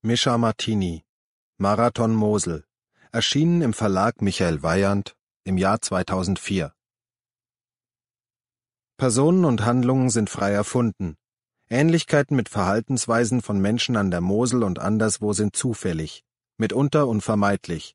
Mischa Martini, Marathon Mosel, erschienen im Verlag Michael Weyand im Jahr 2004. Personen und Handlungen sind frei erfunden. Ähnlichkeiten mit Verhaltensweisen von Menschen an der Mosel und anderswo sind zufällig, mitunter unvermeidlich.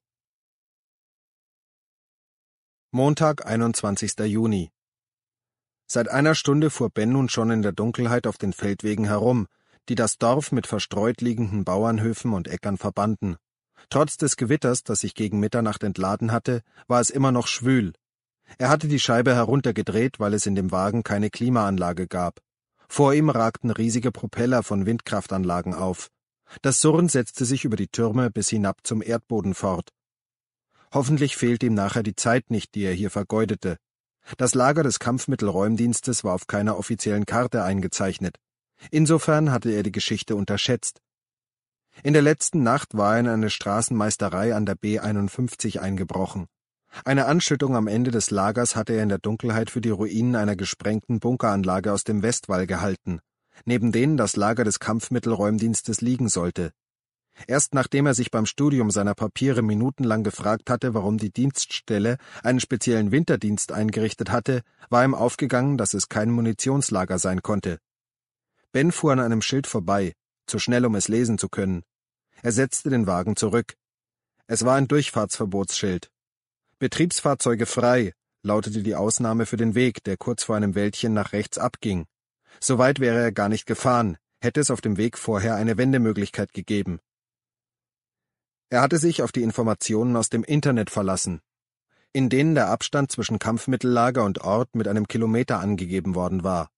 Montag, 21. Juni. Seit einer Stunde fuhr Ben nun schon in der Dunkelheit auf den Feldwegen herum, die das Dorf mit verstreut liegenden Bauernhöfen und Äckern verbanden. Trotz des Gewitters, das sich gegen Mitternacht entladen hatte, war es immer noch schwül. Er hatte die Scheibe heruntergedreht, weil es in dem Wagen keine Klimaanlage gab. Vor ihm ragten riesige Propeller von Windkraftanlagen auf. Das Surren setzte sich über die Türme bis hinab zum Erdboden fort. Hoffentlich fehlte ihm nachher die Zeit nicht, die er hier vergeudete. Das Lager des Kampfmittelräumdienstes war auf keiner offiziellen Karte eingezeichnet. Insofern hatte er die Geschichte unterschätzt. In der letzten Nacht war er in eine Straßenmeisterei an der B51 eingebrochen. Eine Anschüttung am Ende des Lagers hatte er in der Dunkelheit für die Ruinen einer gesprengten Bunkeranlage aus dem Westwall gehalten, neben denen das Lager des Kampfmittelräumdienstes liegen sollte. Erst nachdem er sich beim Studium seiner Papiere minutenlang gefragt hatte, warum die Dienststelle einen speziellen Winterdienst eingerichtet hatte, war ihm aufgegangen, dass es kein Munitionslager sein konnte. Ben fuhr an einem Schild vorbei, zu schnell, um es lesen zu können. Er setzte den Wagen zurück. Es war ein Durchfahrtsverbotsschild. Betriebsfahrzeuge frei, lautete die Ausnahme für den Weg, der kurz vor einem Wäldchen nach rechts abging. So weit wäre er gar nicht gefahren, hätte es auf dem Weg vorher eine Wendemöglichkeit gegeben. Er hatte sich auf die Informationen aus dem Internet verlassen, in denen der Abstand zwischen Kampfmittellager und Ort mit einem Kilometer angegeben worden war.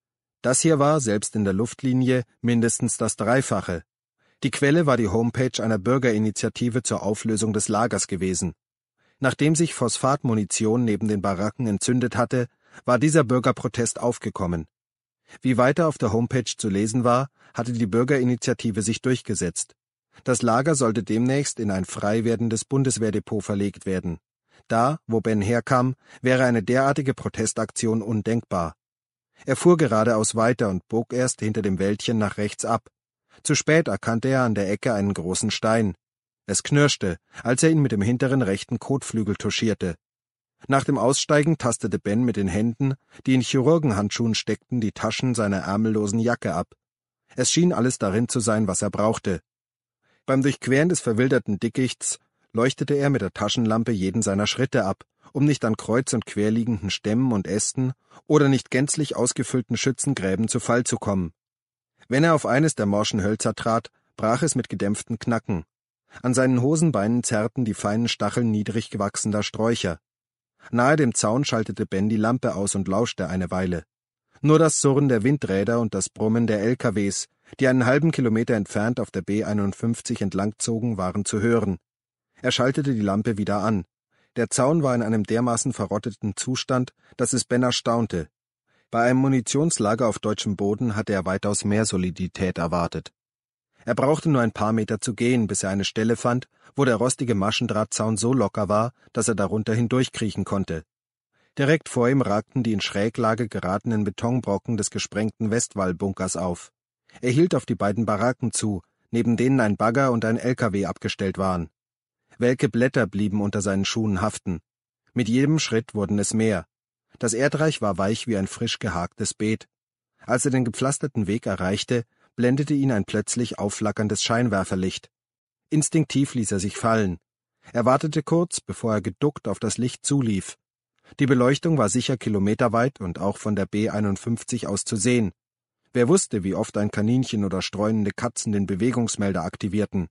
Das hier war, selbst in der Luftlinie, mindestens das Dreifache. Die Quelle war die Homepage einer Bürgerinitiative zur Auflösung des Lagers gewesen. Nachdem sich Phosphatmunition neben den Baracken entzündet hatte, war dieser Bürgerprotest aufgekommen. Wie weiter auf der Homepage zu lesen war, hatte die Bürgerinitiative sich durchgesetzt. Das Lager sollte demnächst in ein frei werdendes Bundeswehrdepot verlegt werden. Da, wo Ben herkam, wäre eine derartige Protestaktion undenkbar. Er fuhr geradeaus weiter und bog erst hinter dem Wäldchen nach rechts ab. Zu spät erkannte er an der Ecke einen großen Stein. Es knirschte, als er ihn mit dem hinteren rechten Kotflügel touchierte. Nach dem Aussteigen tastete Ben mit den Händen, die in Chirurgenhandschuhen steckten, die Taschen seiner ärmellosen Jacke ab. Es schien alles darin zu sein, was er brauchte. Beim Durchqueren des verwilderten Dickichts leuchtete er mit der Taschenlampe jeden seiner Schritte ab, um nicht an kreuz und quer liegenden Stämmen und Ästen oder nicht gänzlich ausgefüllten Schützengräben zu Fall zu kommen. Wenn er auf eines der morschen Hölzer trat, brach es mit gedämpftem Knacken. An seinen Hosenbeinen zerrten die feinen Stacheln niedrig gewachsener Sträucher. Nahe dem Zaun schaltete Ben die Lampe aus und lauschte eine Weile. Nur das Surren der Windräder und das Brummen der LKWs, die einen halben Kilometer entfernt auf der B51 entlangzogen, waren zu hören. Er schaltete die Lampe wieder an. Der Zaun war in einem dermaßen verrotteten Zustand, dass es Ben erstaunte. Bei einem Munitionslager auf deutschem Boden hatte er weitaus mehr Solidität erwartet. Er brauchte nur ein paar Meter zu gehen, bis er eine Stelle fand, wo der rostige Maschendrahtzaun so locker war, dass er darunter hindurchkriechen konnte. Direkt vor ihm ragten die in Schräglage geratenen Betonbrocken des gesprengten Westwallbunkers auf. Er hielt auf die beiden Baracken zu, neben denen ein Bagger und ein LKW abgestellt waren. Welke Blätter blieben unter seinen Schuhen haften. Mit jedem Schritt wurden es mehr. Das Erdreich war weich wie ein frisch gehaktes Beet. Als er den gepflasterten Weg erreichte, blendete ihn ein plötzlich aufflackerndes Scheinwerferlicht. Instinktiv ließ er sich fallen. Er wartete kurz, bevor er geduckt auf das Licht zulief. Die Beleuchtung war sicher kilometerweit und auch von der B51 aus zu sehen. Wer wusste, wie oft ein Kaninchen oder streunende Katzen den Bewegungsmelder aktivierten.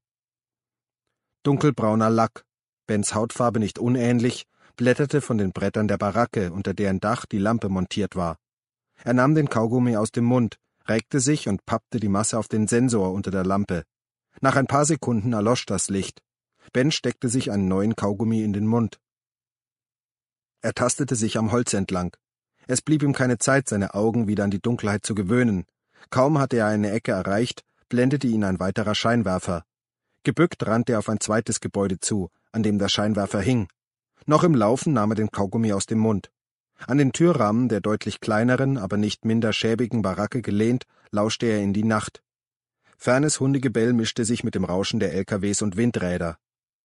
Dunkelbrauner Lack, Bens Hautfarbe nicht unähnlich, blätterte von den Brettern der Baracke, unter deren Dach die Lampe montiert war. Er nahm den Kaugummi aus dem Mund, reckte sich und pappte die Masse auf den Sensor unter der Lampe. Nach ein paar Sekunden erlosch das Licht. Ben steckte sich einen neuen Kaugummi in den Mund. Er tastete sich am Holz entlang. Es blieb ihm keine Zeit, seine Augen wieder an die Dunkelheit zu gewöhnen. Kaum hatte er eine Ecke erreicht, blendete ihn ein weiterer Scheinwerfer. Gebückt rannte er auf ein zweites Gebäude zu, an dem der Scheinwerfer hing. Noch im Laufen nahm er den Kaugummi aus dem Mund. An den Türrahmen der deutlich kleineren, aber nicht minder schäbigen Baracke gelehnt, lauschte er in die Nacht. Fernes Hundegebell mischte sich mit dem Rauschen der LKWs und Windräder.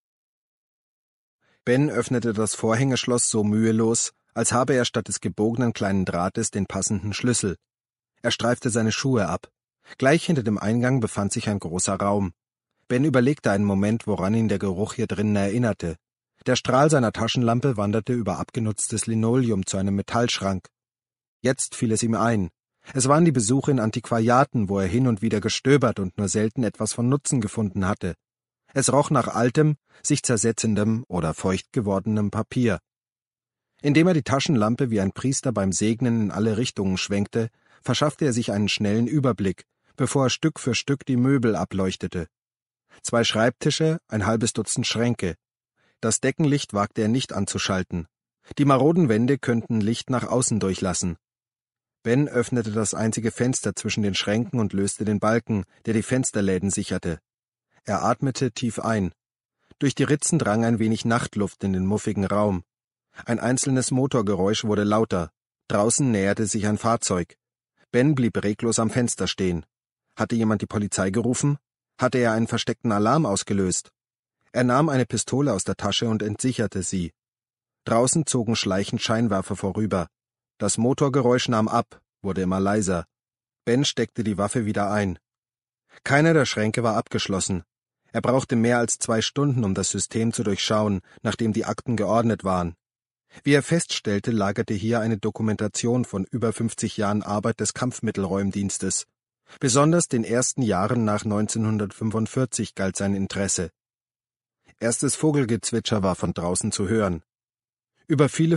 Ben öffnete das Vorhängeschloss so mühelos, als habe er statt des gebogenen kleinen Drahtes den passenden Schlüssel. Er streifte seine Schuhe ab. Gleich hinter dem Eingang befand sich ein großer Raum. Ben überlegte einen Moment, woran ihn der Geruch hier drinnen erinnerte. Der Strahl seiner Taschenlampe wanderte über abgenutztes Linoleum zu einem Metallschrank. Jetzt fiel es ihm ein. Es waren die Besuche in Antiquariaten, wo er hin und wieder gestöbert und nur selten etwas von Nutzen gefunden hatte. Es roch nach altem, sich zersetzendem oder feucht gewordenem Papier. Indem er die Taschenlampe wie ein Priester beim Segnen in alle Richtungen schwenkte, verschaffte er sich einen schnellen Überblick, bevor er Stück für Stück die Möbel ableuchtete. 2 Schreibtische, ein halbes Dutzend Schränke. Das Deckenlicht wagte er nicht anzuschalten. Die maroden Wände könnten Licht nach außen durchlassen. Ben öffnete das einzige Fenster zwischen den Schränken und löste den Balken, der die Fensterläden sicherte. Er atmete tief ein. Durch die Ritzen drang ein wenig Nachtluft in den muffigen Raum. Ein einzelnes Motorgeräusch wurde lauter. Draußen näherte sich ein Fahrzeug. Ben blieb reglos am Fenster stehen. Hatte jemand die Polizei gerufen? Hatte er einen versteckten Alarm ausgelöst? Er nahm eine Pistole aus der Tasche und entsicherte sie. Draußen zogen schleichend Scheinwerfer vorüber. Das Motorgeräusch nahm ab, wurde immer leiser. Ben steckte die Waffe wieder ein. Keiner der Schränke war abgeschlossen. Er brauchte mehr als 2 Stunden, um das System zu durchschauen, nachdem die Akten geordnet waren. Wie er feststellte, lagerte hier eine Dokumentation von über 50 Jahren Arbeit des Kampfmittelräumdienstes. Besonders den ersten Jahren nach 1945 galt sein Interesse. Erstes Vogelgezwitscher war von draußen zu hören. Über viele